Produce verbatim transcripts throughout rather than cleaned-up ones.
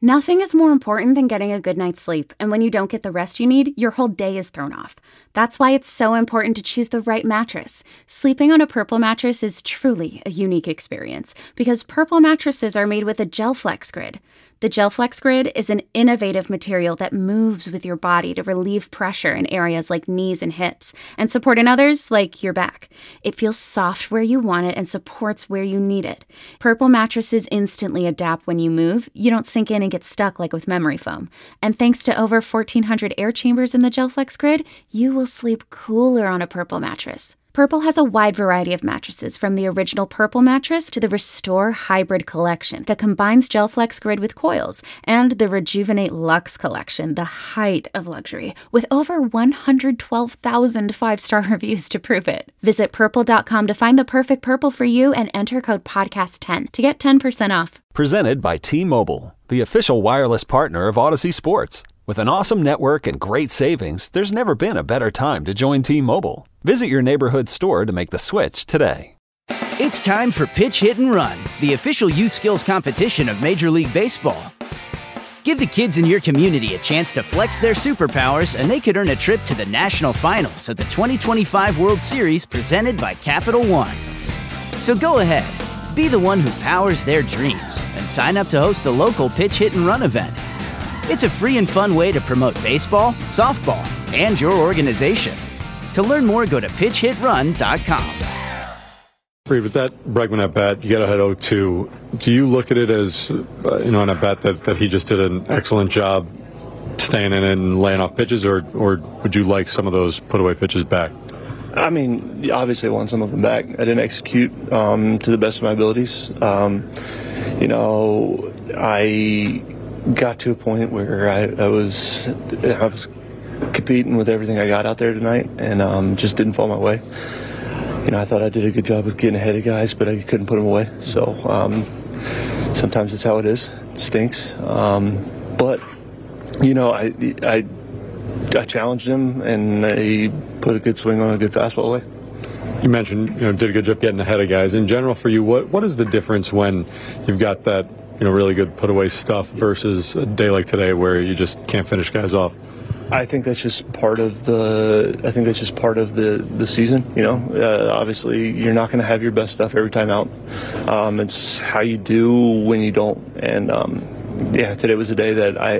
Nothing is more important than getting a good night's sleep, and when you don't get the rest you need, your whole day is thrown off. That's why it's so important to choose the right mattress. Sleeping on a Purple mattress is truly a unique experience, because Purple mattresses are made with a GelFlex Grid. The GelFlex Grid is an innovative material that moves with your body to relieve pressure in areas like knees and hips, and support in others like your back. It feels soft where you want it and supports where you need it. Purple mattresses instantly adapt when you move. You don't sink in and get stuck like with memory foam. And thanks to over fourteen hundred air chambers in the GelFlex Grid, you will sleep cooler on a Purple mattress. Purple has a wide variety of mattresses, from the original Purple mattress to the Restore Hybrid collection that combines GelFlex Grid with coils, and the Rejuvenate Luxe collection, the height of luxury, with over one hundred twelve thousand five-star reviews to prove it. Visit purple dot com to find the perfect Purple for you and enter code podcast ten to get ten percent off. Presented by T-Mobile, the official wireless partner of Odyssey Sports. With an awesome network and great savings, there's never been a better time to join T-Mobile. Visit your neighborhood store to make the switch today. It's time for Pitch, Hit, and Run, the official youth skills competition of Major League Baseball. Give the kids in your community a chance to flex their superpowers, and they could earn a trip to the national finals of the twenty twenty-five World Series presented by Capital One. So go ahead, be the one who powers their dreams, and sign up to host the local Pitch, Hit, and Run event. It's a free and fun way to promote baseball, softball, and your organization. To learn more, go to pitch hit run dot com. Reed, with that Bregman at bat, you get ahead oh two. Do you look at it as, uh, you know, an at bat that, that he just did an excellent job staying in and laying off pitches, or, or would you like some of those put away pitches back? I mean, obviously I want some of them back. I didn't execute um, to the best of my abilities. Um, you know, I got to a point where I, I was I was competing with everything I got out there tonight, and um, just didn't fall my way. You know, I thought I did a good job of getting ahead of guys, but I couldn't put them away. So um, sometimes it's how it is. It stinks. Um, but you know, I, I I challenged him, and he put a good swing on a good fastball away. You mentioned, you know, did a good job getting ahead of guys. In general, for you, what what is the difference when you've got that, you know, really good put away stuff versus a day like today where you just can't finish guys off? I think that's just part of the. I think that's just part of the, the season. You know, uh, obviously you're not going to have your best stuff every time out. Um, it's how you do when you don't. And um, yeah, today was a day that I,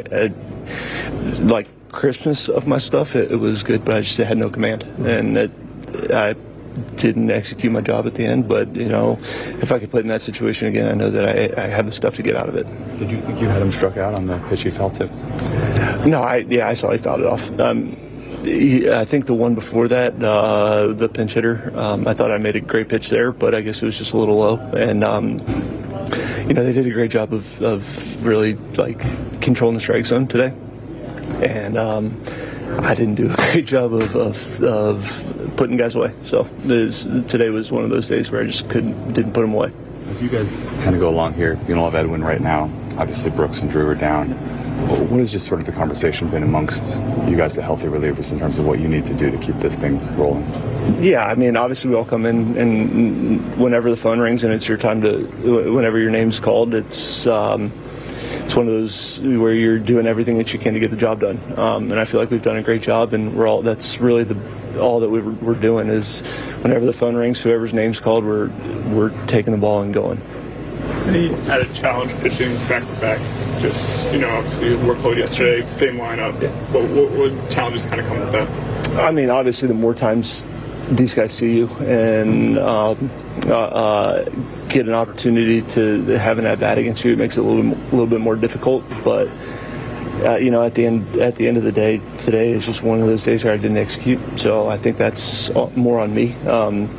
I like crispness of my stuff. It, it was good, but I just had no command, and it, I didn't execute my job at the end. But you know, if I could put in that situation again, I know that I, I have the stuff to get out of it. Did you think you had him struck out on the pitch he felt it? No, I yeah, I saw he fouled it off. Um, he, I think the one before that, uh, the pinch hitter, um, I thought I made a great pitch there, but I guess it was just a little low. And um, you know, they did a great job of, of really like controlling the strike zone today. And um, I didn't do a great job of, of, of putting guys away. So this, today was one of those days where I just couldn't didn't put them away. As you guys kind of go along here, you don't have Edwin right now. Obviously, Brooks and Drew are down. What has just sort of the conversation been amongst you guys, the healthy relievers, in terms of what you need to do to keep this thing rolling? Yeah, I mean, obviously we all come in, and whenever the phone rings and it's your time to, whenever your name's called, it's um, it's one of those where you're doing everything that you can to get the job done. Um, and I feel like we've done a great job, and we're all. That's really the all that we're, we're doing is whenever the phone rings, whoever's name's called, we're we're taking the ball and going. Any added challenge pitching back to back? Just, you know, obviously workload yesterday, same lineup. Yeah. What, what, what challenges kind of come with that? I mean, obviously, the more times these guys see you and um, uh, uh, get an opportunity to have an at bat against you, it makes it a little, a little bit more difficult. But uh, you know, at the end, at the end of the day, today is just one of those days where I didn't execute. So I think that's more on me. Um,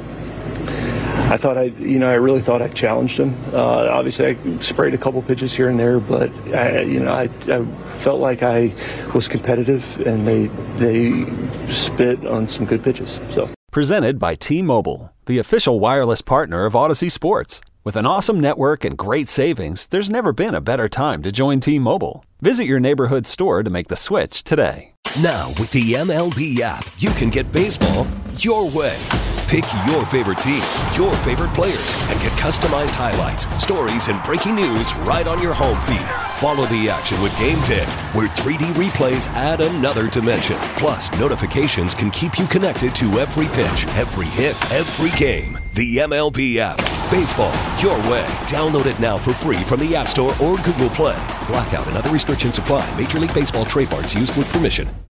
I thought I, you know, I really thought I challenged him. Uh, obviously, I sprayed a couple pitches here and there, but I, you know, I, I felt like I was competitive, and they they spit on some good pitches. So. Presented by T-Mobile, the official wireless partner of Odyssey Sports. With an awesome network and great savings, there's never been a better time to join T-Mobile. Visit your neighborhood store to make the switch today. Now, with the M L B app, you can get baseball your way. Pick your favorite team, your favorite players, and get customized highlights, stories, and breaking news right on your home feed. Follow the action with Game ten, where three D replays add another dimension. Plus, notifications can keep you connected to every pitch, every hit, every game. The M L B app. Baseball, your way. Download it now for free from the App Store or Google Play. Blackout and other restrictions apply. Major League Baseball trademarks used with permission.